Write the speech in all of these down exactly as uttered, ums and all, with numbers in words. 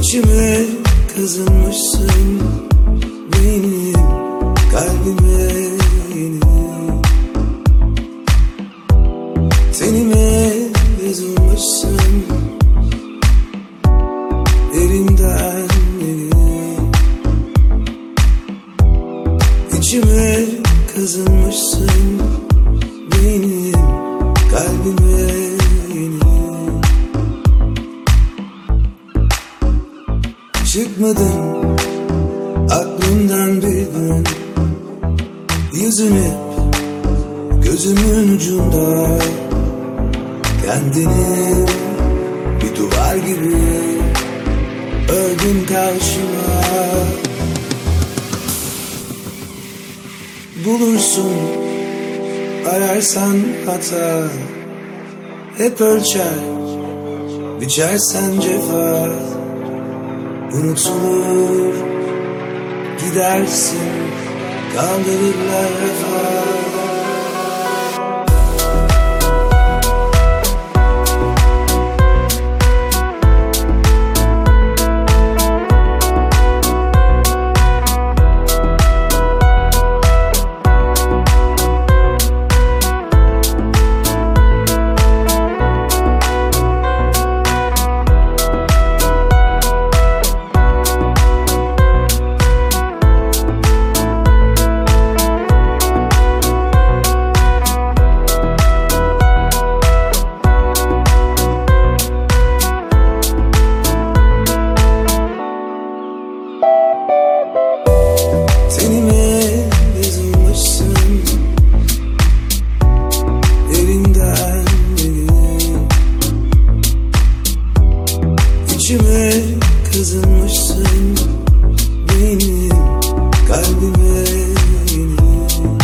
İçime kazınmışsın, benim kalbime yeni. Tenime yazılmışsın, derinden yeni. İçime kazınmışsın, benim kalbime yeni. Çıkmadın aklımdan bir gün, yüzün hep gözümün ucunda. Kendini bir duvar gibi ördün karşıma. Bulursun ararsan hata, hep ölçer biçersen cefa. Unutulur gidersin, kaldırırlar refah. Tenime yazılmışsın, derinden yeni. İçime kazınmışsın, benim kalbime yeni.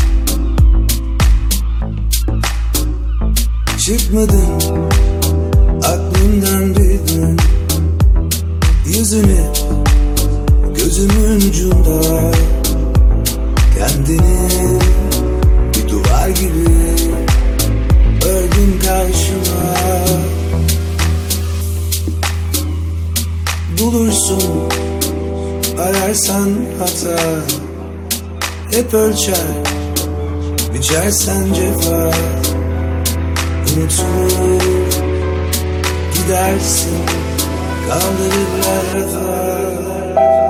Çıkmadın aklımdan bir gün, yüzün hep gözümün ucunda. Kendini bir duvar gibi ördün karşıma. Bulursun ararsan hata, hep ölçer biçersen cefa. Unutulur gidersin, kaldırırlar refah.